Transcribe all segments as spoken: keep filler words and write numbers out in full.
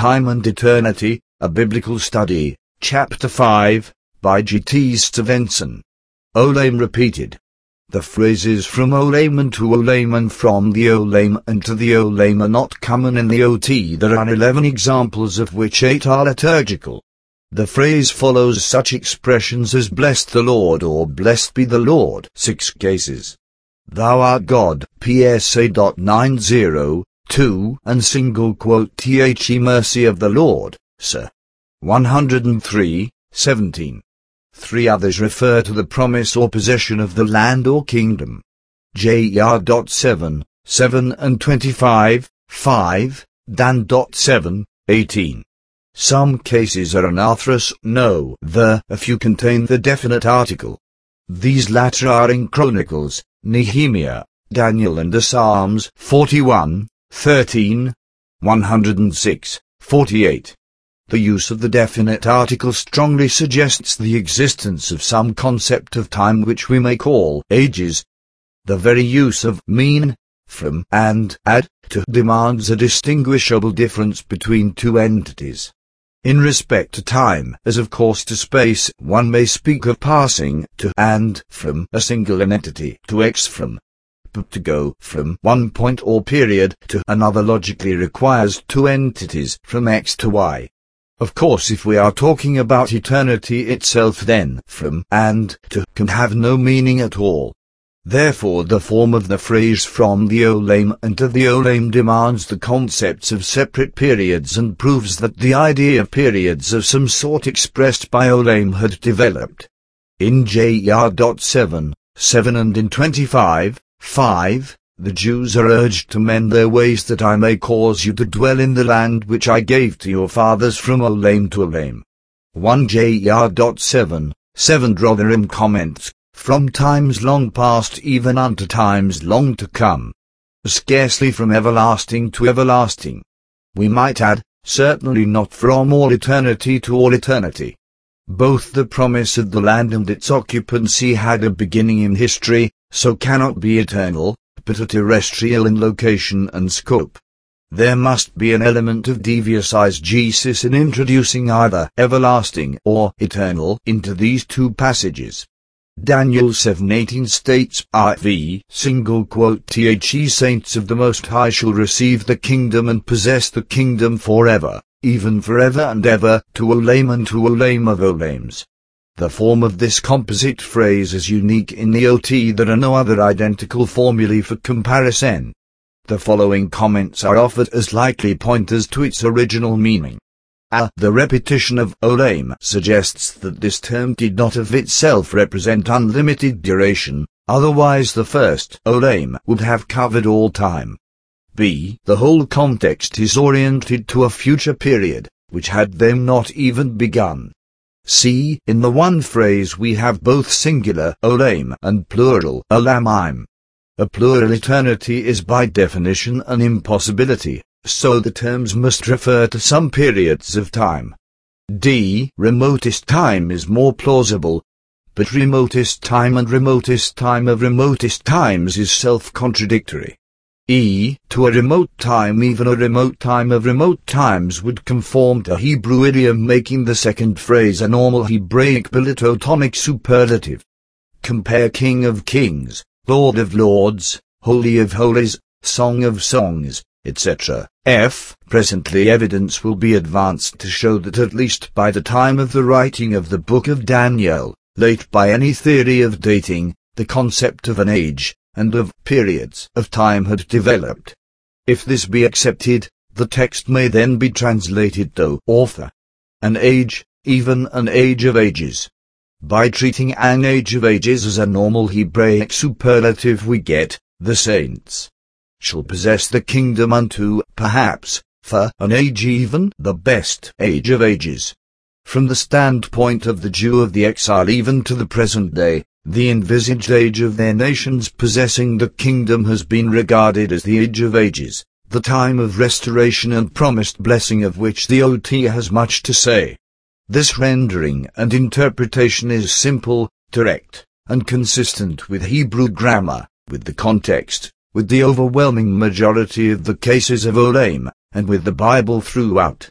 Time and Eternity, A Biblical Study, Chapter five, by G T Stevenson. Olam repeated. The phrases from Olam and to Olam and from the Olam and to the Olam are not common in the O T. There are eleven examples, of which eight are liturgical. The phrase follows such expressions as bless the Lord or blessed be the Lord, six cases. Thou art God, P S A nine oh two, and single quote The mercy of the Lord, Sir. one hundred three, seventeen. Three others refer to the promise or possession of the land or kingdom. J R seven, seven and twenty-five, five, Dan seven, eighteen. Some cases are anarthrous, no, the, a few contain the definite article. These latter are in Chronicles, Nehemiah, Daniel and the Psalms forty-one, thirteen, one hundred six, forty-eight. The use of the definite article strongly suggests the existence of some concept of time which we may call ages. The very use of mean, from, and add, to demands a distinguishable difference between two entities. In respect to time, as of course to space, one may speak of passing to and from a single entity to x from. But to go from one point or period to another logically requires two entities from x to y. Of course, if we are talking about eternity itself, then from and to can have no meaning at all. Therefore the form of the phrase from the Olam and to the Olam demands the concepts of separate periods and proves that the idea of periods of some sort expressed by Olam had developed. In J R seven, seven and in twenty-five, five, the Jews are urged to mend their ways, that I may cause you to dwell in the land which I gave to your fathers from Olam to Olam. one J R seven, seven Rotherham comments, from times long past even unto times long to come. Scarcely from everlasting to everlasting. We might add, certainly not from all eternity to all eternity. Both the promise of the land and its occupancy had a beginning in history, so cannot be eternal, but are terrestrial in location and scope. There must be an element of devious eisegesis in introducing either everlasting or eternal into these two passages. Daniel seven eighteen states, I V, single quote The saints of the Most High shall receive the kingdom and possess the kingdom forever, even forever and ever, to Olam and to Olam of Olams. The form of this composite phrase is unique in the O T. There are no other identical formulae for comparison. The following comments are offered as likely pointers to its original meaning. A. The repetition of Olam suggests that this term did not of itself represent unlimited duration, otherwise the first Olam would have covered all time. B. The whole context is oriented to a future period, which had then not even begun. C. In the one phrase we have both singular Olam and plural Olamim. A plural eternity is by definition an impossibility, so the terms must refer to some periods of time. D. Remotest time is more plausible, but remotest time and remotest time of remotest times is self-contradictory. E. To a remote time, even a remote time of remote times would conform to Hebrew idiom, making the second phrase a normal Hebraic bilitotonic superlative. Compare King of Kings, Lord of Lords, Holy of Holies, Song of Songs, et cetera. F. Presently evidence will be advanced to show that at least by the time of the writing of the book of Daniel, late by any theory of dating, the concept of an age, and of periods of time had developed. If this be accepted, the text may then be translated to author. An age, even an age of ages. By treating an age of ages as a normal Hebraic superlative, we get, the saints shall possess the kingdom unto, perhaps, for an age, even the best age of ages. From the standpoint of the Jew of the exile even to the present day, the envisaged age of their nations possessing the kingdom has been regarded as the age of ages, the time of restoration and promised blessing of which the O T has much to say. This rendering and interpretation is simple, direct, and consistent with Hebrew grammar, with the context, with the overwhelming majority of the cases of Olam, and with the Bible throughout.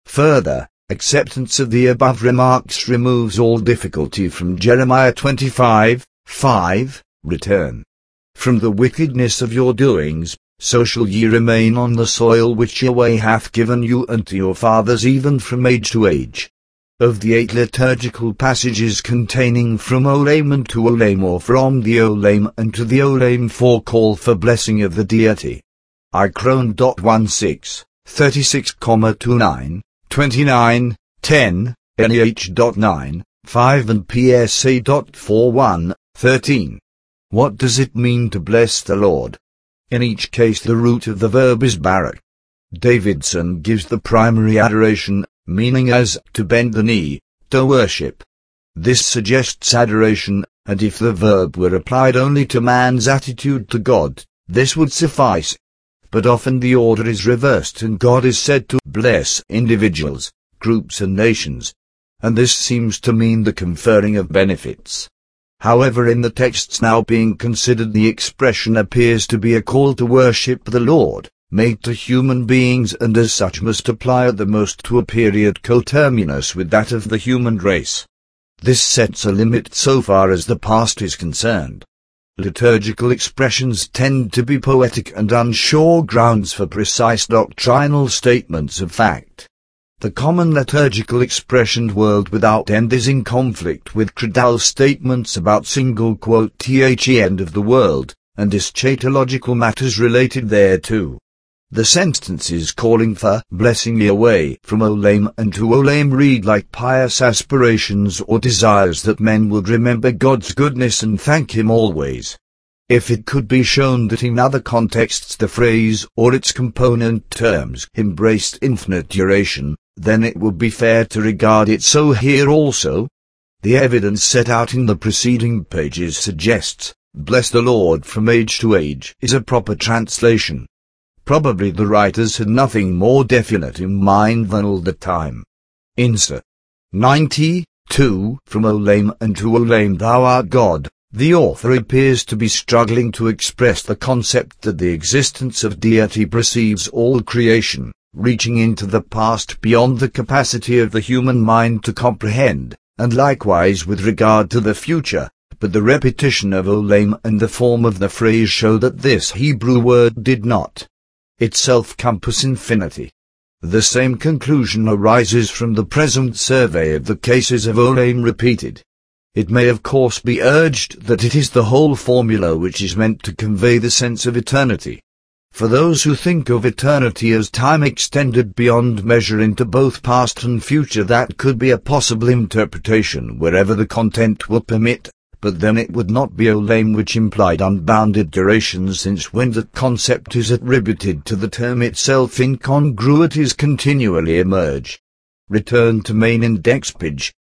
Further, acceptance of the above remarks removes all difficulty from Jeremiah twenty-five, five, return from the wickedness of your doings, so shall ye remain on the soil which Yahweh hath given you and to your fathers even from age to age. Of the eight liturgical passages containing from Olam unto Olam or from the Olam unto the Olam for call for blessing of the deity. Icron sixteen, thirty-six, twenty-nine, twenty-nine, ten, N E H nine, five and P S A forty-one, thirteen. What does it mean to bless the Lord? In each case the root of the verb is barak. Davidson gives the primary adoration, meaning as to bend the knee, to worship. This suggests adoration, and if the verb were applied only to man's attitude to God, this would suffice. But often the order is reversed and God is said to bless individuals, groups and nations, and this seems to mean the conferring of benefits. However, in the texts now being considered, the expression appears to be a call to worship the Lord, made to human beings, and as such must apply at the most to a period coterminous with that of the human race. This sets a limit so far as the past is concerned. Liturgical expressions tend to be poetic and unsure grounds for precise doctrinal statements of fact. The common liturgical expression world without end is in conflict with creedal statements about single quote the end of the world, and eschatological matters related thereto. The sentences calling for blessing Yahweh from Olam unto Olam read like pious aspirations or desires that men would remember God's goodness and thank Him always. If it could be shown that in other contexts the phrase or its component terms embraced infinite duration, then it would be fair to regard it so here also. The evidence set out in the preceding pages suggests, bless the Lord from age to age is a proper translation. Probably the writers had nothing more definite in mind than all the time. Insa. ninety-two, from Olam unto Olam thou art God. The author appears to be struggling to express the concept that the existence of deity precedes all creation, reaching into the past beyond the capacity of the human mind to comprehend, and likewise with regard to the future, but the repetition of Olam and the form of the phrase show that this Hebrew word did not itself compass infinity. The same conclusion arises from the present survey of the cases of Olam repeated. It may of course be urged that it is the whole formula which is meant to convey the sense of eternity. For those who think of eternity as time extended beyond measure into both past and future, that could be a possible interpretation wherever the content will permit, but then it would not be Olam, which implied unbounded duration, since when the concept is attributed to the term itself incongruities continually emerge. Return to main index page.